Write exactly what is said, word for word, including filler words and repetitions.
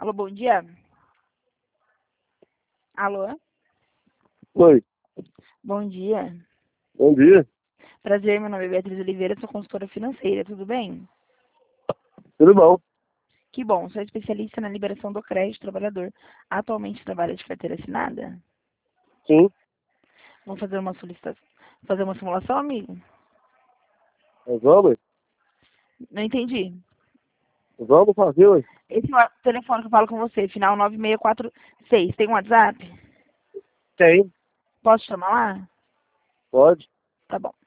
Alô, bom dia. Alô? Oi, Bom dia. bom dia. Prazer, meu nome é Beatriz Oliveira, sou consultora financeira, tudo bem? Tudo bom? Que bom, sou especialista na liberação do crédito trabalhador. Atualmente trabalha de carteira assinada? Sim, Vamos fazer uma solicitação, fazer uma simulação, amigo? nós vamos? Não entendi. Vamos fazer, ué? Esse é o telefone que eu falo com você, final nove seis quatro seis, tem um WhatsApp? Tem, Posso chamar lá? pode. Tá bom.